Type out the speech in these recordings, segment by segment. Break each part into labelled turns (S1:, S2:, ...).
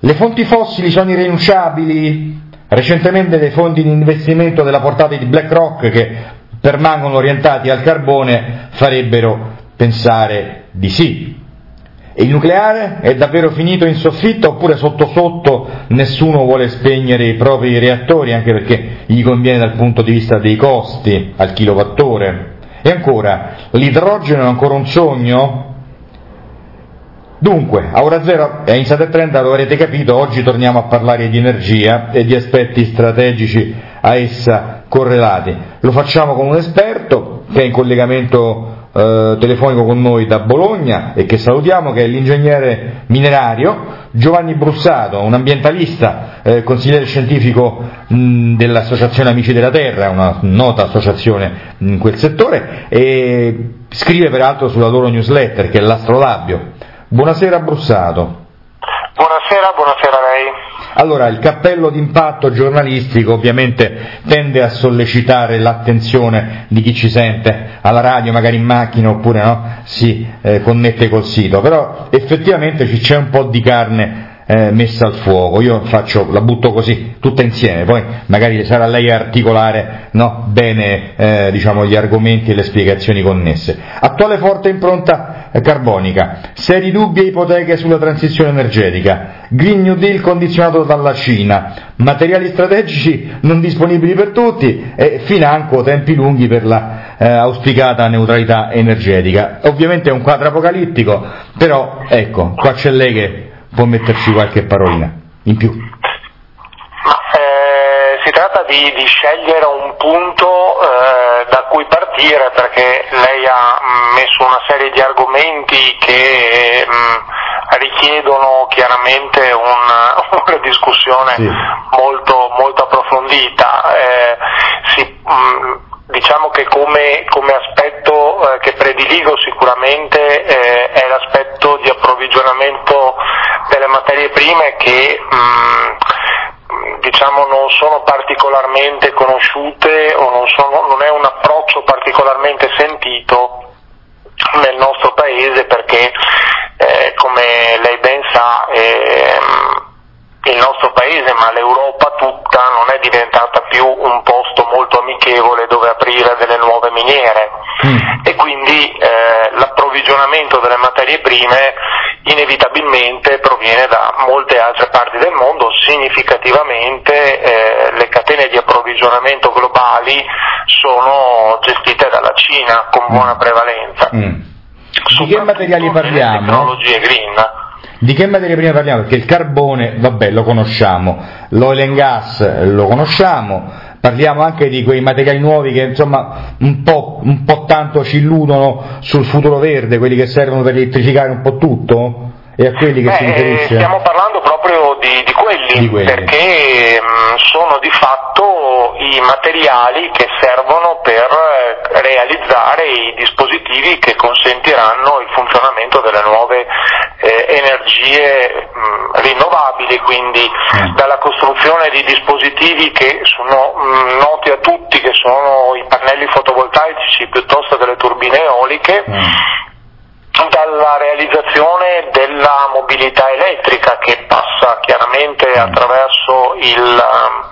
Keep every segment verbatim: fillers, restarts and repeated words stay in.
S1: Le fonti fossili sono irrinunciabili? Recentemente dei fondi di investimento della portata di BlackRock, che permangono orientati al carbone, farebbero pensare di sì. E il nucleare è davvero finito in soffitta, oppure sotto sotto nessuno vuole spegnere i propri reattori, anche perché gli conviene dal punto di vista dei costi al kilowattora? E ancora, l'idrogeno è ancora un sogno? Dunque, a ora zero e in sette e trenta lo avrete capito, oggi torniamo a parlare di energia e di aspetti strategici a essa correlati. Lo facciamo con un esperto che è in collegamento eh, telefonico con noi da Bologna e che salutiamo, che è l'ingegnere minerario Giovanni Brussato, un ambientalista, eh, consigliere scientifico mh, dell'Associazione Amici della Terra, una nota associazione in quel settore, e scrive peraltro sulla loro newsletter che è l'Astrolabio. Buonasera Brussato.
S2: Buonasera, buonasera a lei.
S1: Allora, il cappello d'impatto giornalistico ovviamente tende a sollecitare l'attenzione di chi ci sente alla radio, magari in macchina, oppure no, si eh, connette col sito, però effettivamente ci c'è un po' di carne eh, messa al fuoco. Io faccio, la butto così, tutta insieme, poi magari sarà lei a articolare no, bene eh, diciamo, gli argomenti e le spiegazioni connesse. Attuale forte impronta eh, carbonica, seri dubbi e ipoteche sulla transizione energetica, Green New Deal condizionato dalla Cina, materiali strategici non disponibili per tutti e financo tempi lunghi per la eh, auspicata neutralità energetica. Ovviamente è un quadro apocalittico, però ecco, qua c'è lei che può metterci qualche parolina in più.
S2: Ma, eh, si tratta di, di scegliere un punto eh, da cui partire, perché lei ha mh, messo una serie di argomenti che mh, richiedono chiaramente una, una discussione sì. molto, molto approfondita. Eh, si, mh, Diciamo che come, come aspetto eh, che prediligo sicuramente eh, è l'aspetto di approvvigionamento delle materie prime che mh, diciamo non sono particolarmente conosciute o non, sono, non è un approccio particolarmente sentito nel nostro paese, perché eh, come lei ben sa eh, il nostro paese, ma l'Europa tutta, non è diventata più un posto molto amichevole dove aprire delle nuove miniere mm. e quindi eh, l'approvvigionamento delle materie prime inevitabilmente proviene da molte altre parti del mondo. Significativamente eh, le catene di approvvigionamento globali sono gestite dalla Cina con buona prevalenza.
S1: Mm. Di che materiali parliamo?
S2: Tecnologie green.
S1: Di che materie prime parliamo? Perché il carbone, vabbè, lo conosciamo, l'oil and gas lo conosciamo, parliamo anche di quei materiali nuovi che insomma un po', un po' tanto ci illudono sul futuro verde, quelli che servono per elettrificare un po' tutto? E a quelli che
S2: Beh,
S1: si riferisce?
S2: Stiamo parlando proprio di, di, quelli,
S1: di quelli,
S2: perché mh, sono di fatto i materiali che servono per eh, realizzare i dispositivi che consentiranno il funzionamento delle nuove eh, energie mh, rinnovabili, quindi mm. dalla costruzione di dispositivi che sono mh, noti a tutti, che sono i pannelli fotovoltaici piuttosto che le turbine eoliche, mm. dalla realizzazione della mobilità elettrica, che passa chiaramente attraverso il,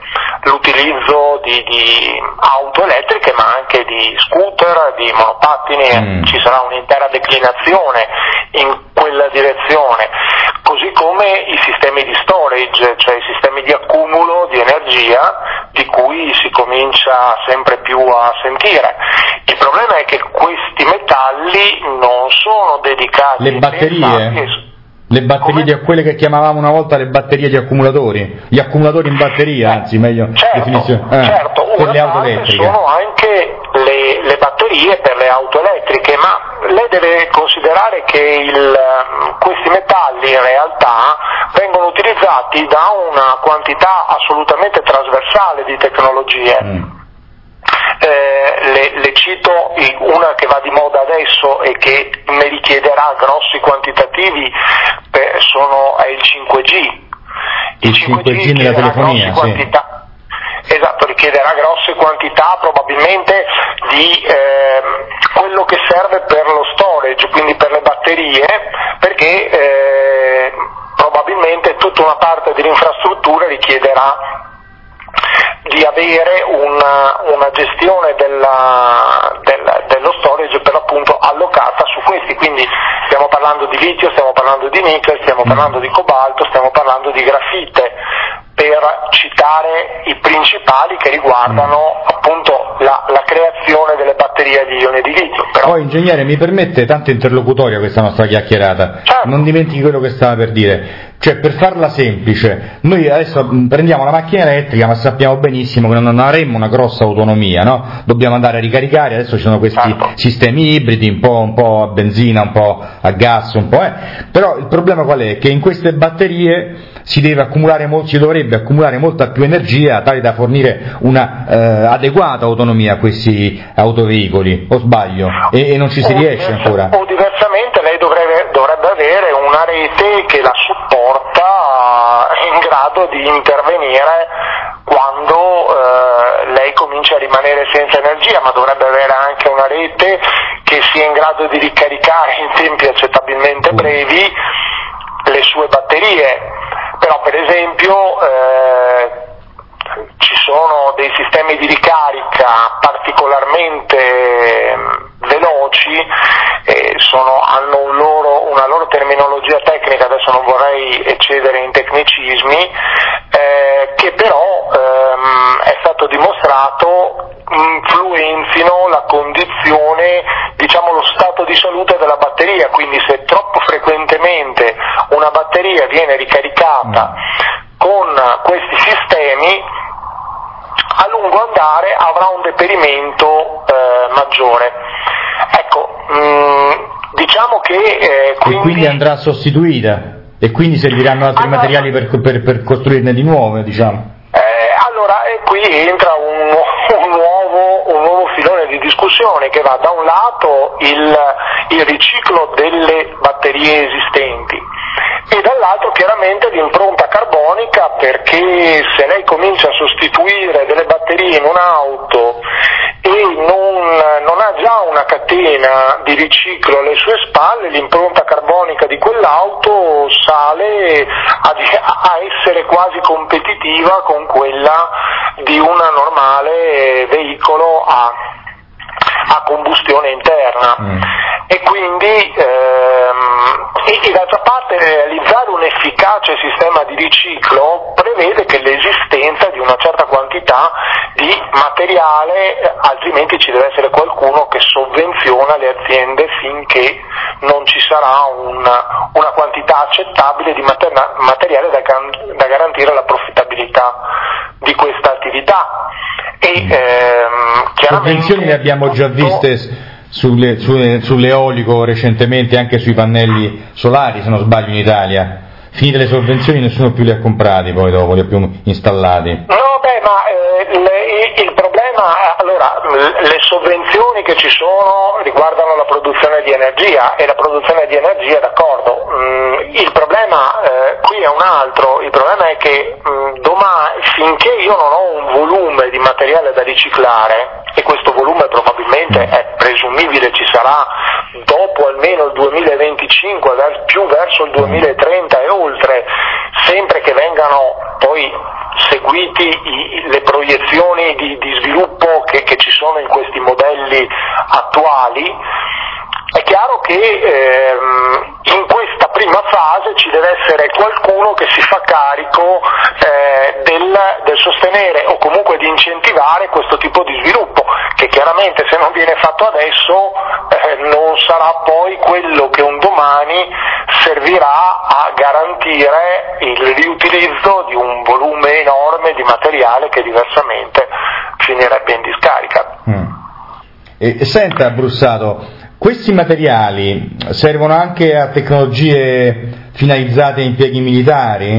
S2: l'utilizzo di, di auto elettriche, ma anche di scooter, di monopattini, mm. ci sarà un'intera declinazione in quella direzione, così come i sistemi di storage, cioè i sistemi di accumulo di energia di cui si comincia sempre più a sentire. Il problema è che questi metalli non sono dedicati
S1: le batterie, le batterie di quelle che chiamavamo una volta le batterie di accumulatori, gli accumulatori in batteria, anzi meglio
S2: certo,
S1: definizione eh,
S2: certo,
S1: per
S2: una
S1: le auto
S2: parte
S1: elettriche.
S2: Sono anche le, le batterie per le auto elettriche, ma lei deve considerare che il, questi metalli in realtà vengono utilizzati da una quantità assolutamente trasversale di tecnologie. Mm. Eh, le, le cito una che va di moda adesso e che ne richiederà grossi quantitativi, per, sono, è il cinque G.
S1: Il, il cinque G nella telefonia, sì.
S2: Esatto, richiederà grosse quantità probabilmente di eh, quello che serve per lo storage, quindi per le batterie, perché eh, probabilmente tutta una parte dell'infrastruttura richiederà di avere una, una gestione della, del, dello storage per l'appunto allocata su questi, quindi stiamo parlando di litio, stiamo parlando di nickel, stiamo parlando di cobalto, stiamo parlando di grafite, per citare i principali che riguardano appunto la, la creazione delle batterie agli ioni di litio. Però...
S1: Poi ingegnere, mi permette, tanto interlocutoria questa nostra chiacchierata,
S2: certo.
S1: Non dimentichi quello che stava per dire, cioè per farla semplice, noi adesso prendiamo una macchina elettrica ma sappiamo benissimo che non avremo una grossa autonomia, no? Dobbiamo andare a ricaricare, adesso ci sono questi
S2: certo.
S1: sistemi ibridi, un po', un po' a benzina, un po' a gas, un po' eh. Però il problema qual è? Che in queste batterie si deve accumulare, si dovrebbe accumulare molta più energia tale da fornire una eh, adeguata autonomia a questi autoveicoli, o sbaglio? E, e non ci si
S2: o
S1: riesce
S2: diversa,
S1: ancora?
S2: O diversamente lei dovrebbe, dovrebbe avere una rete che la supporta in grado di intervenire quando eh, lei comincia a rimanere senza energia, ma dovrebbe avere anche una rete che sia in grado di ricaricare in tempi accettabilmente brevi le sue batterie. Però per esempio eh, ci sono dei sistemi di ricarica particolarmente veloci, eh, sono, hanno un loro, una loro terminologia tecnica, adesso non vorrei eccedere in tecnicismi, eh, che però ehm, è stato dimostrato influenzino la condizione, diciamo lo stato di salute della batteria, quindi se troppo frequentemente una batteria viene ricaricata con questi sistemi, a lungo andare avrà un deperimento eh, maggiore. Ecco, mh, diciamo che eh, quindi...
S1: E quindi andrà sostituita, e quindi serviranno altri allora, materiali per, per, per costruirne di nuove, diciamo.
S2: Eh, allora, e qui entra un, un nuovo, un nuovo filone di discussione che va da un lato il, il riciclo delle batterie esistenti e dall'altro chiaramente l'impronta carbonica, perché se lei comincia a sostituire delle batterie in un'auto e non, non ha già una catena di riciclo alle sue spalle, l'impronta carbonica di quell'auto sale a, a essere quasi competitiva con quella di un normale veicolo a, a combustione interna. Mm. E quindi ehm, e, e d'altra parte realizzare un efficace sistema di riciclo prevede che l'esistenza di una certa quantità di materiale, altrimenti ci deve essere qualcuno che sovvenziona le aziende finché non ci sarà una, una quantità accettabile di mater- materiale da, da garantire la profittabilità di questa attività. E ehm, chiaramente
S1: sovvenzioni le abbiamo già viste Sulle, sulle, sull'eolico recentemente, anche sui pannelli solari, se non sbaglio, in Italia. Finite le sovvenzioni nessuno più li ha comprati poi dopo, li ha più installati.
S2: No, beh, ma eh, le, il problema, allora, le sovvenzioni che ci sono riguardano la produzione di energia, e la produzione di energia, d'accordo, mm, il problema eh, qui è un altro, il problema è che mm, domani, finché io non ho un volume di materiale da riciclare, e questo volume probabilmente è presumibile ci sarà dopo almeno il duemilaventicinque, più verso il duemilatrenta e oltre, sempre che vengano poi seguiti i, le proiezioni di, di sviluppo che, che ci sono in questi modelli attuali, è chiaro che ehm, in questa prima fase ci deve essere qualcuno che si fa carico eh, del, del sostenere o comunque di incentivare questo tipo di sviluppo, che chiaramente se non viene fatto adesso eh, non sarà poi quello che un domani servirà a garantire il riutilizzo di un volume enorme di materiale che diversamente finirebbe in discarica.
S1: Mm. E, e senta, Brussato, questi materiali servono anche a tecnologie finalizzate a impieghi militari?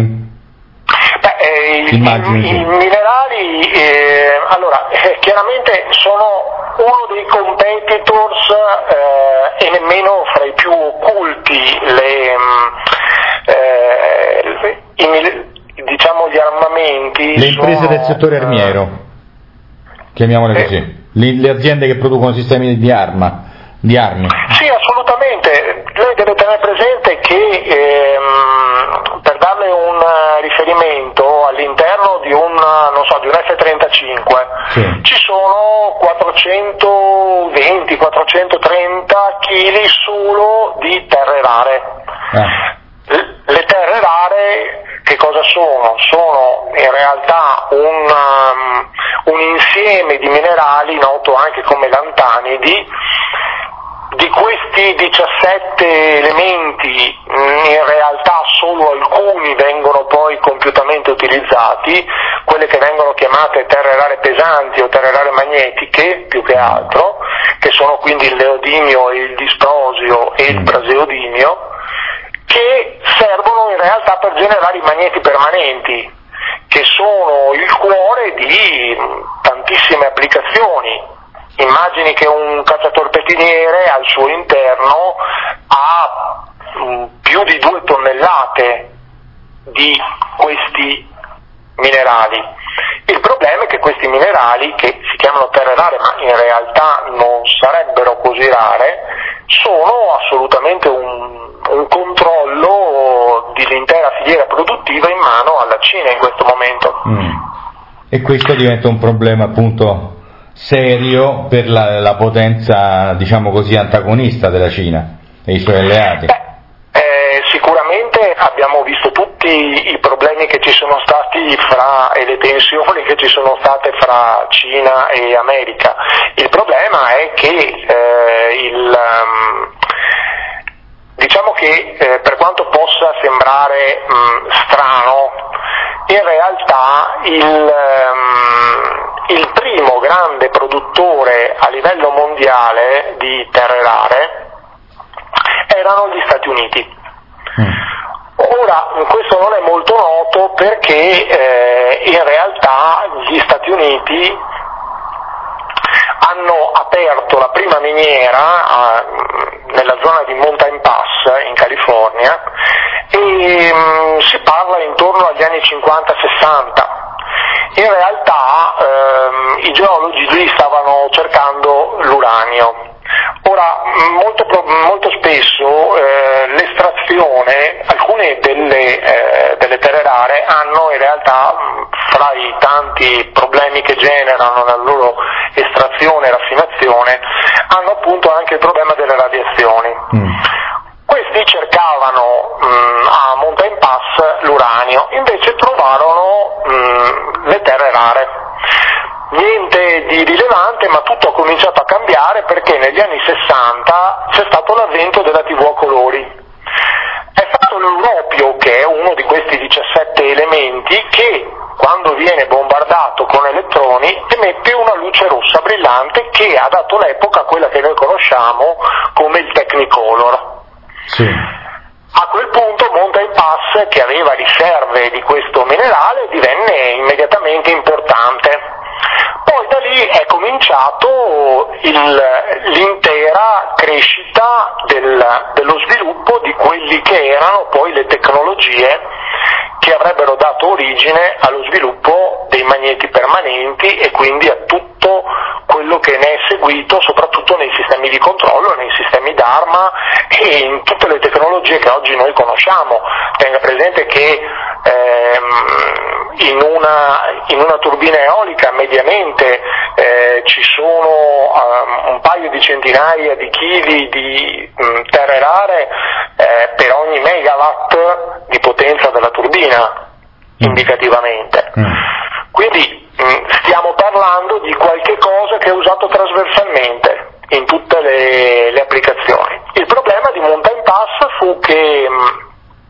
S2: Beh, eh, i,
S1: Immagino,
S2: i,
S1: sì.
S2: i minerali, eh, allora, eh, chiaramente sono uno dei competitors eh, e nemmeno fra i più occulti le, eh, i, diciamo gli armamenti.
S1: Le imprese
S2: sono,
S1: del settore armiero, chiamiamole
S2: eh,
S1: così, le, le aziende che producono sistemi di arma. Di armi.
S2: Sì, assolutamente. Lei deve tenere presente che ehm, per di un F trentacinque, sì. Ci sono quattrocentoventi quattrocentotrenta chili solo di terre rare. Eh. Le terre rare che cosa sono? Sono in realtà un, um, un insieme di minerali noto anche come lantanidi. Di questi diciassette elementi in realtà solo alcuni vengono poi compiutamente utilizzati, quelle che vengono chiamate terre rare pesanti o terre rare magnetiche più che altro, che sono quindi il neodimio, il disprosio e il praseodimio, che servono in realtà per generare i magneti permanenti, che sono il cuore di tantissime applicazioni. Immagini che un cacciatorpediniere al suo interno ha mh, più di due tonnellate di questi minerali. Il problema è che questi minerali, che si chiamano terre rare ma in realtà non sarebbero così rare, sono assolutamente un, un controllo dell'intera filiera produttiva in mano alla Cina in questo momento.
S1: Mm. E questo diventa un problema appunto serio per la, la potenza, diciamo così, antagonista della Cina e i suoi alleati.
S2: Beh, eh, sicuramente abbiamo visto tutti i problemi che ci sono stati fra e le tensioni che ci sono state fra Cina e America. Il problema è che eh, il um, diciamo che eh, per quanto possa sembrare mh, strano, in realtà il um, il primo grande produttore a livello mondiale di terre rare erano gli Stati Uniti. Mm. Ora, questo non è molto noto perché eh, in realtà gli Stati Uniti hanno aperto la prima miniera a, nella zona di Mountain Pass in California e mh, si parla intorno agli anni cinquanta sessanta. In realtà ehm, i geologi lì stavano cercando l'uranio. Ora, molto, molto spesso eh, l'estrazione, alcune delle, eh, delle terre rare hanno in realtà, fra i tanti problemi che generano nella loro estrazione e raffinazione, hanno appunto anche il problema delle radiazioni. Mm. Questi cercavano mh, a Mountain Pass l'uranio, invece trovarono mh, le terre rare. Niente di rilevante, ma tutto ha cominciato a cambiare perché negli anni sessanta c'è stato l'avvento della tivù a colori. È stato l'europio, che è uno di questi diciassette elementi, che quando viene bombardato con elettroni emette una luce rossa brillante che ha dato l'epoca a quella che noi conosciamo come il Technicolor. Sì. A quel punto Mountain Pass, che aveva riserve di questo minerale, divenne immediatamente importante. Poi da lì è cominciato il, l'intera crescita del, dello sviluppo di quelli che erano poi le tecnologie che avrebbero dato origine allo sviluppo dei magneti permanenti e quindi a tutto quello che ne è seguito, soprattutto nei sistemi di controllo, nei sistemi d'arma e in tutte le tecnologie che oggi noi conosciamo. Tenga presente che ehm, in, una, in una turbina eolica mediamente eh, ci sono um, un paio di centinaia di chili di um, terre rare eh, per ogni megawatt di potenza della turbina, indicativamente. Mm. Quindi mh, stiamo parlando di qualche cosa che è usato trasversalmente in tutte le, le applicazioni. Il problema di Mountain Pass fu che mh,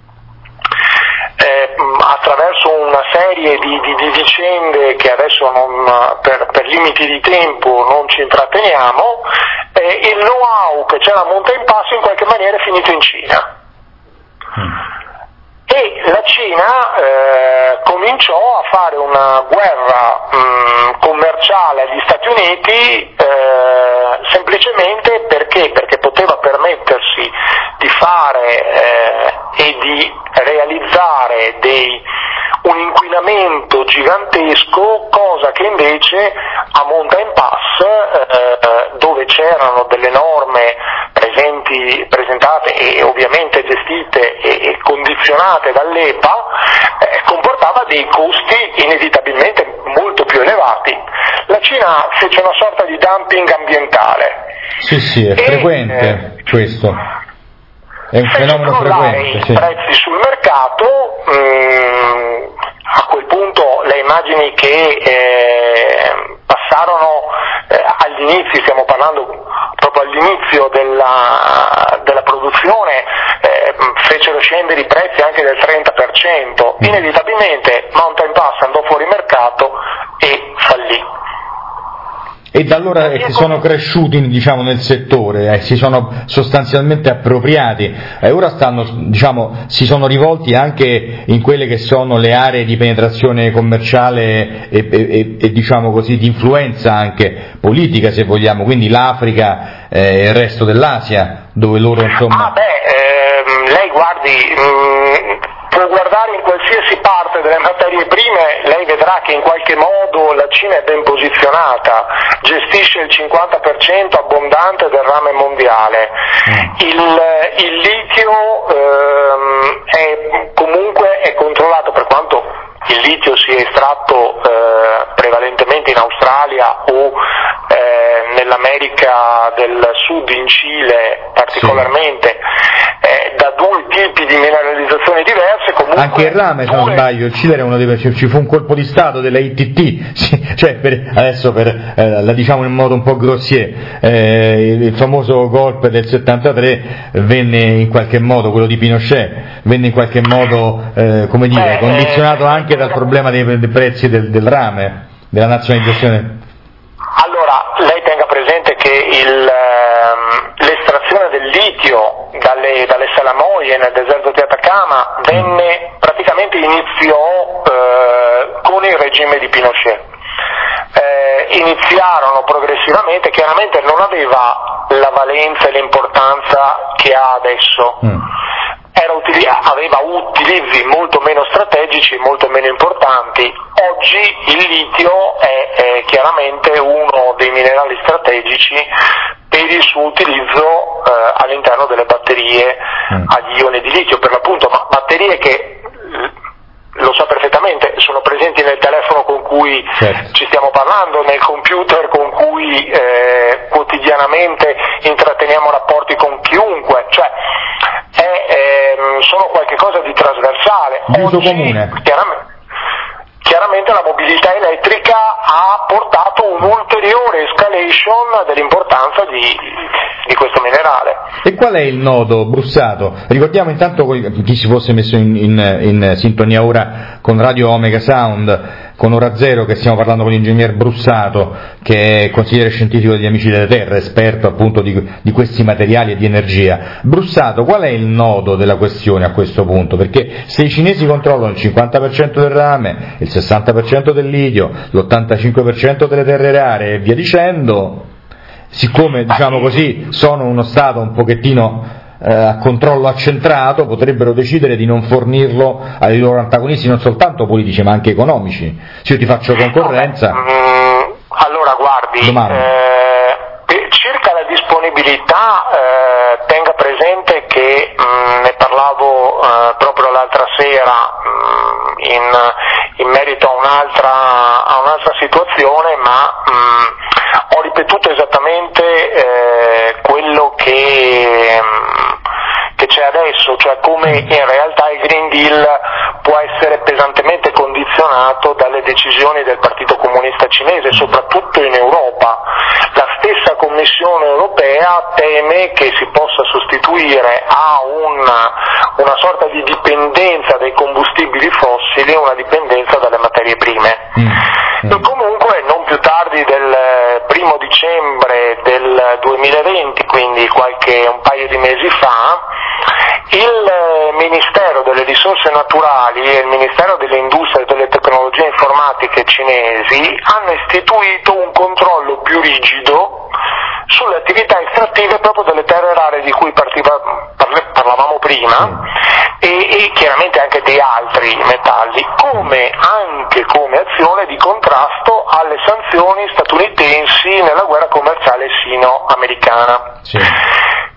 S2: eh, attraverso una serie di, di, di vicende che adesso non, per, per limiti di tempo non ci intratteniamo, eh, il know-how che c'era a Mountain Pass in qualche maniera è finito in Cina. Mm. E la Cina eh, cominciò a fare una guerra mh, commerciale agli Stati Uniti eh, semplicemente perché? Perché poteva permettersi di fare eh, e di realizzare dei, un inquinamento gigantesco, cosa che invece a Mountain Pass, eh, dove c'erano delle norme presenti, presentate e ovviamente gestite e, e condizionate dall'E P A, eh, comportava dei costi inevitabilmente molto trovati. La Cina fece una sorta di dumping ambientale.
S1: Sì, sì, è
S2: e,
S1: frequente eh, questo. È un fenomeno frequente.
S2: I
S1: sì.
S2: prezzi sul mercato, mh, a quel punto le immagini che eh, passarono eh, agli inizi, stiamo parlando proprio all'inizio della, della produzione, eh, fecero scendere i prezzi anche del trenta per cento. Inevitabilmente Mountain Pass andò fuori mercato e fallì.
S1: E da allora eh, sono cresciuti, diciamo, nel settore, eh, si sono sostanzialmente appropriati e ora stanno, diciamo, si sono rivolti anche in quelle che sono le aree di penetrazione commerciale e, e, e diciamo così, di influenza anche politica, se vogliamo, quindi l'Africa e il resto dell'Asia, dove loro insomma...
S2: Ah beh, ehm, lei guardi... Mh... può guardare in qualsiasi parte delle materie prime, lei vedrà che in qualche modo la Cina è ben posizionata, gestisce il cinquanta per cento abbondante del rame mondiale. Il, il litio ehm, è comunque è controllato, per quanto il litio sia estratto eh, prevalentemente in Australia o eh, nell'America del Sud, in Cile particolarmente, sì. eh, da due tipi di mineralizzazioni diverse. Comunque
S1: anche il rame, se non
S2: due...
S1: sbaglio, il Cile era uno dei, ci fu un colpo di stato della I T T, sì, cioè per, adesso per, eh, la diciamo in modo un po' grossier, eh, il, il famoso golpe del settantatré venne in qualche modo, quello di Pinochet, venne in qualche modo, eh, come dire, Beh, condizionato eh, anche dal problema dei, dei prezzi del, del rame, della nazionalizzazione.
S2: Allora, lei tenga presente che il, ehm, l'estrazione del litio dalle, dalle salamoie nel deserto di Atacama venne, praticamente iniziò eh, con il regime di Pinochet. Eh, iniziarono progressivamente, chiaramente non aveva la valenza e l'importanza che ha adesso. Mm. Era utili- aveva utilizzi molto meno strategici, molto meno importanti. Oggi il litio è, è chiaramente uno dei minerali strategici per il suo utilizzo eh, all'interno delle batterie mm. agli ioni di litio, per l'appunto, ma batterie che, lo sa perfettamente, sono presenti nel telefono con cui certo. ci stiamo parlando, nel computer con cui eh, quotidianamente intratteniamo rapporti con chiunque, cioè è, ehm, sono qualcosa di trasversale.
S1: Di uso
S2: Oggi,
S1: comune.
S2: Chiaramente, chiaramente la mobilità elettrica ha portato un'ulteriore escalation dell'importanza di, di questo minerale.
S1: E qual è il nodo, Brussato? Ricordiamo intanto chi si fosse messo in, in, in sintonia ora con Radio Omega Sound, con Ora Zero, che stiamo parlando con l'ingegner Brussato, che è consigliere scientifico degli Amici delle Terre, esperto appunto di, di questi materiali e di energia. Brussato, qual è il nodo della questione a questo punto? Perché se i cinesi controllano il cinquanta per cento del rame, il sessanta per cento del litio, l'ottantacinque per cento delle terre rare e via dicendo, siccome diciamo così sono uno Stato un pochettino eh, a controllo accentrato, potrebbero decidere di non fornirlo ai loro antagonisti, non soltanto politici ma anche economici. Se io ti faccio concorrenza.
S2: Mm, allora guardi, eh, circa la disponibilità, eh, tenga presente che mh, ne parlavo eh, proprio l'altra sera mh, in, in merito a un'altra, a un'altra situazione, ma mh, ho ripetuto esattamente eh, quello che, mh, che c'è adesso, cioè come in realtà il Green Deal può essere pesantemente condizionato dalle decisioni del Partito Comunista Cinese, soprattutto in Europa. La stessa Commissione europea teme che si possa sostituire a una, una sorta di dipendenza dai combustibili fossili, una dipendenza dalle materie prime. Mm. Mm. E comunque non più tardi del primo dicembre del duemilaventi, quindi qualche un paio di mesi fa, il Ministero delle Risorse Naturali e il Ministero delle Industrie e delle Tecnologie Informatiche cinesi hanno istituito un controllo più rigido sulle attività estrattive proprio delle terre rare di cui partiva, parlavamo prima e, e chiaramente anche di altri metalli, come anche come azione di contrasto alle sanzioni statunitensi nella guerra commerciale sino-americana. Sì.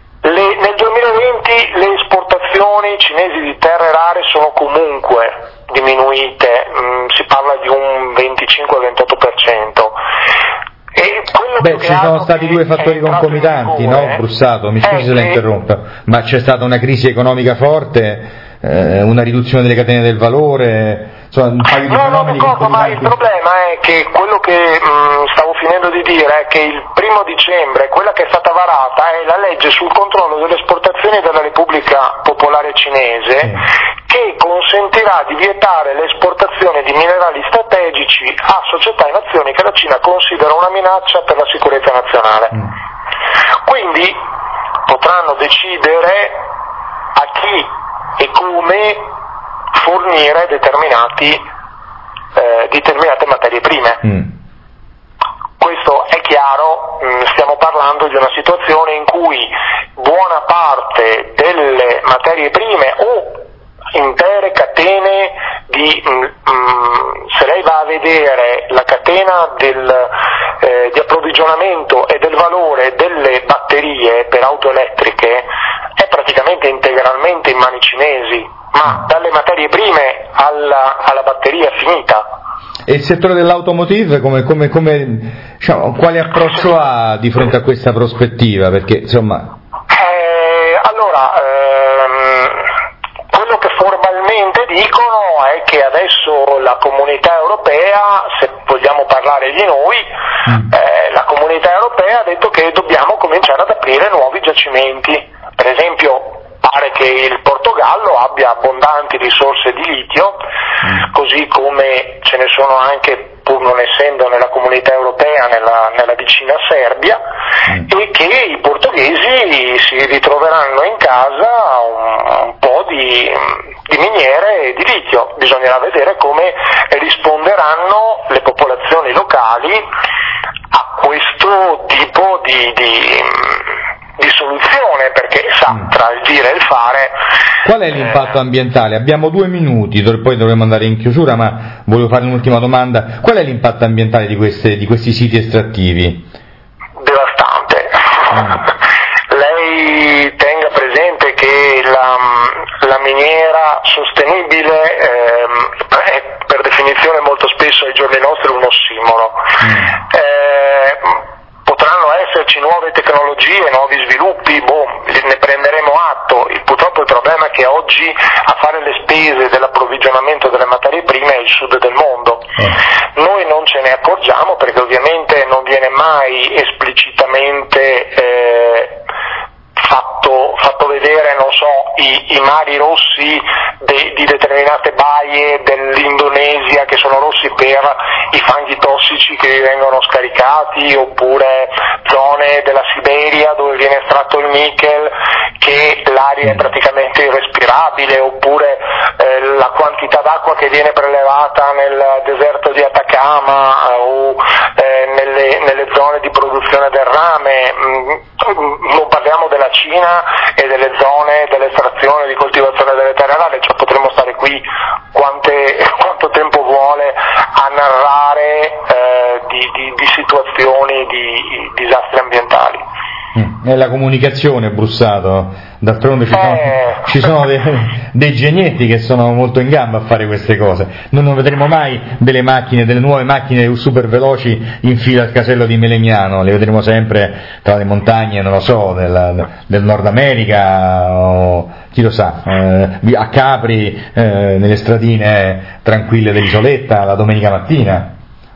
S2: Le, nel duemilaventi le esportazioni cinesi di terre rare sono comunque diminuite, mh, si parla di un venticinque ventotto per cento. E
S1: Beh, ci sono stati due fattori concomitanti, no, Brussato? Mi scusi se la interrompo, ma c'è stata una crisi economica forte, eh, una riduzione delle catene del valore, insomma un paio di
S2: no,
S1: fenomeni
S2: no, d'accordo, ma il problema è che quello che mh, stavo finendo di dire è che il primo dicembre quella che è stata varata è la legge sul controllo delle esportazioni della Repubblica Popolare Cinese, sì, che consentirà di vietare le esportazioni di minerali strategici a società e nazioni che la Cina considera una minaccia per la sicurezza nazionale. Mm. Quindi potranno decidere a chi e come fornire determinati, eh, determinate materie prime. Mm. Questo è chiaro, mh, stiamo parlando di una situazione in cui buona parte delle materie prime o intere catene di, mh, mh, se lei va a vedere la catena del, eh, di approvvigionamento e del valore delle batterie per auto elettriche è praticamente integralmente in mani cinesi, ma dalle materie prime alla, alla batteria finita.
S1: E il settore dell'automotive come, come, come diciamo, quale approccio ha di fronte a questa prospettiva? Perché insomma
S2: eh, allora ehm, quello che formalmente dicono è che adesso la comunità europea, se vogliamo parlare di noi, mm. eh, la comunità europea ha detto che dobbiamo cominciare ad aprire nuovi giacimenti. Per esempio pare che il Portogallo abbia abbondanti risorse di litio, mm. così come ce ne sono anche, pur non essendo nella comunità europea, nella, nella vicina Serbia, mm. e che i portoghesi si ritroveranno in casa un, un po' di, di miniere di litio. Bisognerà vedere come risponderanno le popolazioni locali a questo tipo di, di di soluzione, perché sa, mm. tra il dire e il fare.
S1: Qual è l'impatto eh, ambientale? Abbiamo due minuti, poi dovremo andare in chiusura, ma volevo fare un'ultima domanda. Qual è l'impatto ambientale di, queste, di questi siti estrattivi?
S2: Devastante. Mm. Lei tenga presente che la, la miniera sostenibile ehm, è per definizione molto spesso ai giorni nostri un ossimoro. Mm. Eh, Potranno esserci nuove tecnologie, nuovi sviluppi, boh, ne prenderemo atto. Il, purtroppo il problema è che oggi a fare le spese dell'approvvigionamento delle materie prime è il sud del mondo. Eh. Noi non ce ne accorgiamo perché ovviamente non viene mai esplicitamente eh, fatto, fatto vedere, non so, i, i mari rossi de, di determinate baie dell'Indonesia che sono rossi per i fanghi tossici che vengono scaricati, oppure zone della Siberia dove viene estratto il nickel che l'aria è praticamente irrespirabile, oppure eh, la quantità d'acqua che viene prelevata nel deserto di Atacama eh, o eh, nelle, nelle zone di produzione del rame. Mm, non parliamo della Cina e delle zone dell'estrazione di coltivazione delle terre rare, cioè potremmo stare qui quante, quanto tempo vuole a narrare eh, di, di, di situazioni di, di disastri ambientali.
S1: Mm, è la comunicazione, Brussato, d'altronde ci sono, eh... ci sono dei, dei genietti che sono molto in gamba a fare queste cose. Noi non vedremo mai delle macchine, delle nuove macchine super veloci in fila al casello di Melegnano, le vedremo sempre tra le montagne, non lo so, del, del Nord America o chi lo sa, eh, a Capri, eh, nelle stradine tranquille dell'isoletta la domenica mattina.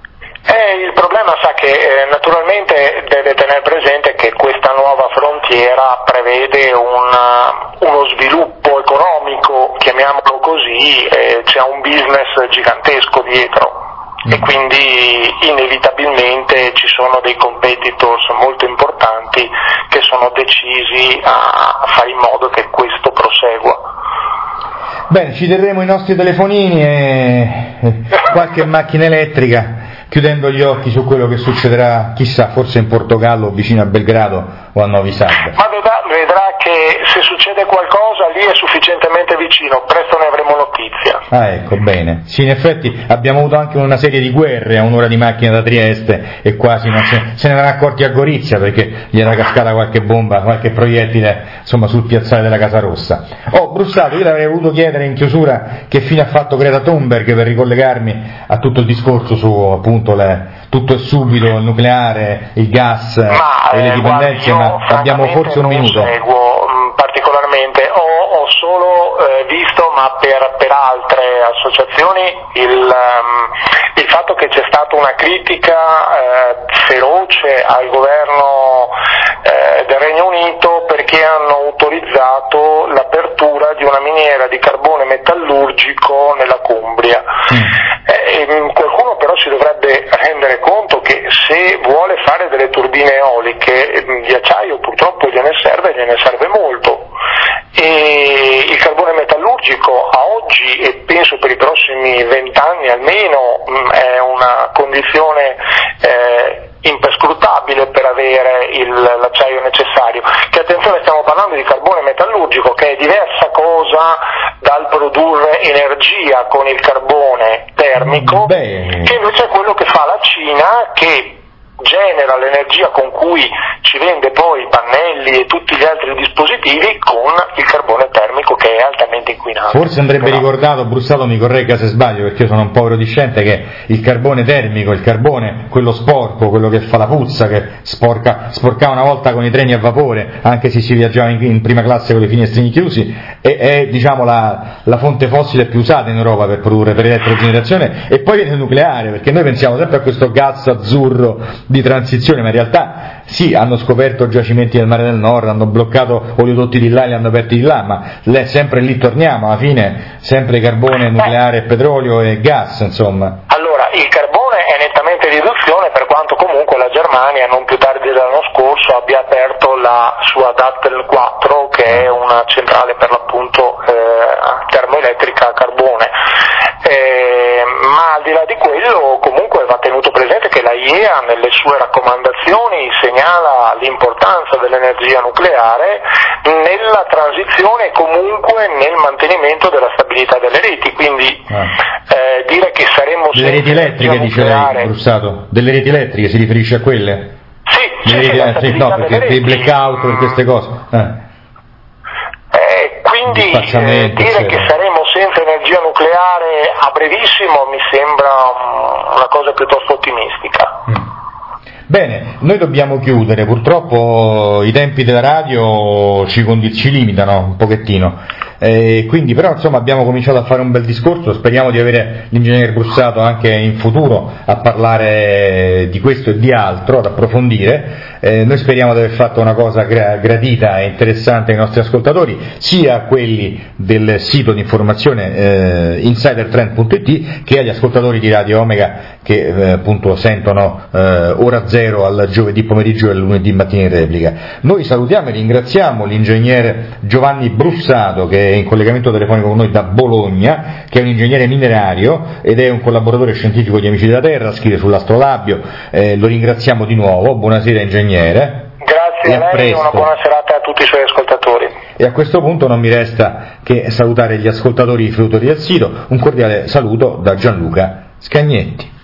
S2: Eh, il problema, sa che eh, naturalmente deve tenere presente che questa nuova frontiera prevede una, uno sviluppo economico, chiamiamolo così, eh, c'è un business gigantesco dietro mm. e quindi inevitabilmente ci sono dei competitors molto importanti che sono decisi a, a fare in modo che questo prosegua.
S1: Bene, ci terremo i nostri telefonini e qualche macchina elettrica, chiudendo gli occhi su quello che succederà, chissà, forse in Portogallo, vicino a Belgrado o a Novi Sad.
S2: Ma vedrà, vedrà che se succede qualcosa lì è sufficientemente vicino, presto ne avremo notizia.
S1: Ah, ecco, bene. Sì, in effetti abbiamo avuto anche una serie di guerre a un'ora di macchina da Trieste e quasi non se, se ne erano accorti a Gorizia perché gli era cascata qualche bomba, qualche proiettile, insomma, sul piazzale della Casa Rossa. Oh, Brussato, io le avrei voluto chiedere in chiusura che fine ha fatto Greta Thunberg per ricollegarmi a tutto il discorso su, appunto, le, tutto e subito, il nucleare, il gas
S2: ma,
S1: e le dipendenze,
S2: guardi,
S1: ma abbiamo forse un minuto.
S2: Seguo mh, particolarmente, ho, ho solo eh, visto, ma per, per altre associazioni, il, um, il fatto che c'è stata una critica eh, feroce al governo eh, del Regno Unito perché hanno autorizzato l'apertura di una miniera di carbone metallurgico nella Cumbria. Mm. Eh, qualcuno però si dovrebbe rendere conto che se vuole fare delle turbine eoliche di acciaio purtroppo gliene serve, gliene serve molto, e il carbone metallurgico a oggi e penso per i prossimi vent'anni almeno è una condizione eh, imprescrutabile per avere il, l'acciaio necessario. Che attenzione, stiamo parlando di carbone metallurgico, che è diversa cosa dal produrre energia con il carbone termico,
S1: Beh.
S2: che invece è quello che fa la Cina, che genera l'energia con cui ci vende poi i pannelli e tutti gli altri dispositivi con il carbone termico, che è altamente inquinante.
S1: Forse andrebbe
S2: Però...
S1: ricordato, Brussato mi corregga se sbaglio perché io sono un povero discente, che il carbone termico, il carbone, quello sporco, quello che fa la puzza, che sporca, sporcava una volta con i treni a vapore, anche se si viaggiava in, in prima classe con le finestrini chiusi, è, è diciamo la, la fonte fossile più usata in Europa per produrre, per elettrogenerazione, e poi viene il nucleare, perché noi pensiamo sempre a questo gas azzurro di transizione, ma in realtà sì, hanno scoperto giacimenti del Mare del Nord, hanno bloccato oleodotti di là e li hanno aperti di là, ma lì, sempre lì torniamo, alla fine sempre carbone, nucleare, petrolio e gas, insomma.
S2: Allora, il carbone è nettamente in riduzione, per quanto comunque la Germania non più tardi dell'anno scorso abbia aperto la sua Dattel quattro, che è una centrale per l'appunto eh, termoelettrica a carbone. Eh, ma al di là di quello comunque va tenuto presente che la I E A nelle sue raccomandazioni segnala l'importanza dell'energia nucleare nella transizione e comunque nel mantenimento della stabilità delle reti, quindi ah. eh, dire che saremmo
S1: delle reti elettriche, dice lei, Brussato, delle reti elettriche si riferisce a quelle?
S2: Sì,
S1: delle
S2: sì,
S1: reti, sì, no, perché dei blackout, per queste cose. Eh.
S2: Eh, quindi eh, dire che saremo senza energia nucleare a brevissimo mi sembra um, una cosa piuttosto ottimistica.
S1: Mm. Bene, noi dobbiamo chiudere, purtroppo i tempi della radio ci, condi- ci limitano un pochettino, eh, quindi però insomma abbiamo cominciato a fare un bel discorso, speriamo di avere l'ingegner Brussato anche in futuro a parlare di questo e di altro, ad approfondire. Eh, noi speriamo di aver fatto una cosa gra- gradita e interessante ai nostri ascoltatori, sia a quelli del sito di informazione eh, insider trend punto it che agli ascoltatori di Radio Omega che eh, appunto sentono eh, ora zero al giovedì pomeriggio e al lunedì mattina in replica. Noi salutiamo e ringraziamo l'ingegner Giovanni Brussato, che è in collegamento telefonico con noi da Bologna, che è un ingegnere minerario ed è un collaboratore scientifico di Amici della Terra, scrive sull'Astrolabio, eh, lo ringraziamo di nuovo, buonasera ingegnere.
S2: Grazie a lei e una buona serata a tutti i suoi ascoltatori.
S1: E a questo punto non mi resta che salutare gli ascoltatori e i fruitori del sito, un cordiale saluto da Gianluca Scagnetti.